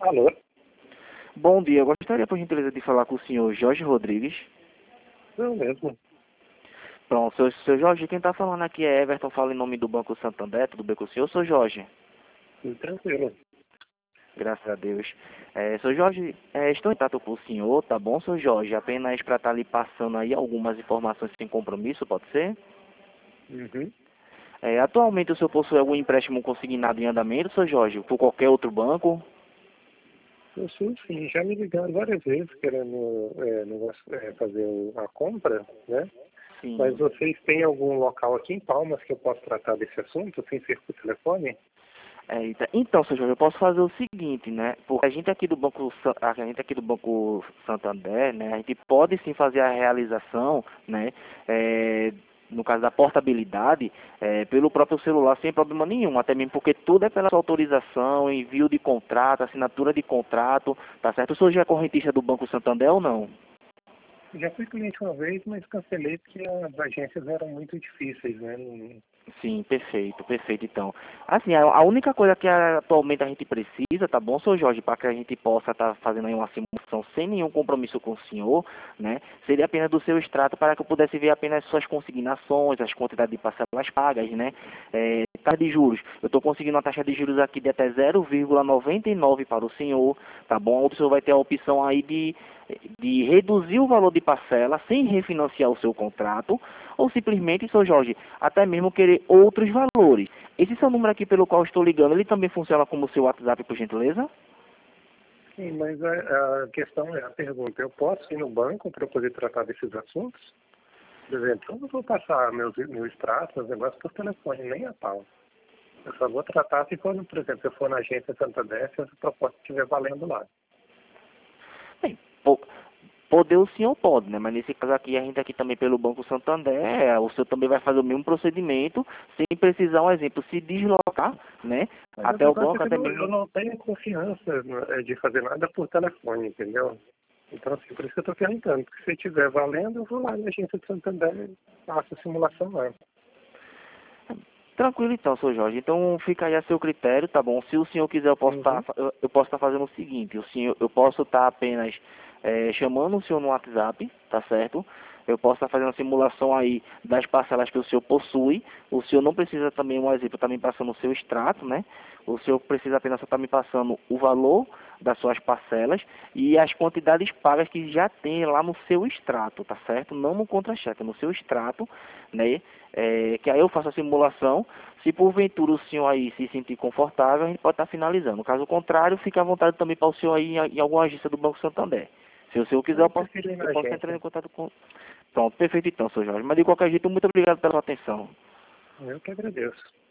Alô? Bom dia, eu gostaria, por gentileza, de falar com o senhor Jorge Rodrigues. Eu mesmo. Pronto, seu Jorge, quem está falando aqui é Everton, fala em nome do Banco Santander, tudo bem com o senhor, seu Jorge? Tudo tranquilo. Graças a Deus. Seu Jorge, estou em contato com o senhor, tá bom, seu Jorge? Apenas para estar lhe passando aí algumas informações sem compromisso, pode ser? Uhum. Atualmente o senhor possui algum empréstimo consignado em andamento, seu Jorge, por qualquer outro banco? Eu sou sim, já me ligaram várias vezes querendo fazer a compra, né? Mas Sim. vocês têm algum local aqui em Palmas que eu possa tratar desse assunto sem ser por telefone? Então, seu Jorge, eu posso fazer o seguinte, né? Porque a gente aqui do Banco Santander, né? A gente pode sim fazer a realização, né? No caso da portabilidade, pelo próprio celular sem problema nenhum, até mesmo porque tudo é pela sua autorização, envio de contrato, assinatura de contrato, tá certo? O senhor já é correntista do Banco Santander ou não? Já fui cliente uma vez, mas cancelei porque as agências eram muito difíceis, né? Sim, perfeito, perfeito. Então, assim, a única coisa que atualmente a gente precisa, tá bom, seu Jorge, para que a gente possa estar fazendo aí uma simulação sem nenhum compromisso com o senhor, né, seria apenas do seu extrato para que eu pudesse ver apenas suas consignações, as quantidades de parcelas pagas, né, taxa de juros. Eu estou conseguindo uma taxa de juros aqui de até 0,99 para o senhor, tá bom? O senhor vai ter a opção aí de reduzir o valor de parcela sem refinanciar o seu contrato, ou simplesmente, seu Jorge, até mesmo querer outros valores. Esse seu número aqui pelo qual estou ligando, ele também funciona como seu WhatsApp, por gentileza? Sim, mas a questão é a pergunta. Eu posso ir no banco para poder tratar desses assuntos? Por exemplo, eu não vou passar meu extrato, meus negócios por telefone, nem a pau. Eu só vou tratar se for, por exemplo, se eu for na agência Santander, se essa proposta estiver valendo lá. Bem, poder o senhor pode, né? Mas nesse caso aqui, a gente aqui também pelo Banco Santander, o senhor também vai fazer o mesmo procedimento, sem precisar, um exemplo, se deslocar, né? Mas o Até o negócio é banco, que até eu mesmo. não tenho confiança de fazer nada por telefone, entendeu? Então, assim, por isso que eu estou perguntando. Porque se estiver valendo, eu vou lá na agência de Santander e faço a simulação lá. Tranquilo então, seu Jorge. Então fica aí a seu critério, tá bom? Se o senhor quiser, Uhum. eu posso estar fazendo o seguinte, eu posso estar apenas chamando o senhor no WhatsApp, tá certo? Eu posso estar fazendo a simulação aí das parcelas que o senhor possui. O senhor não precisa também, um exemplo, estar me passando o seu extrato, né? O senhor precisa apenas estar me passando o valor das suas parcelas e as quantidades pagas que já tem lá no seu extrato, tá certo? Não no contra-cheque, no seu extrato, né? Que aí eu faço a simulação. Se porventura o senhor aí se sentir confortável, a gente pode estar finalizando. Caso contrário, fique à vontade também para o senhor aí em alguma agência do Banco Santander. Se o senhor quiser, Eu prefiro ir na eu posso entrar em agência. contato com... Pronto, perfeito então, senhor Jorge. Mas de qualquer jeito, muito obrigado pela sua atenção. Eu que agradeço.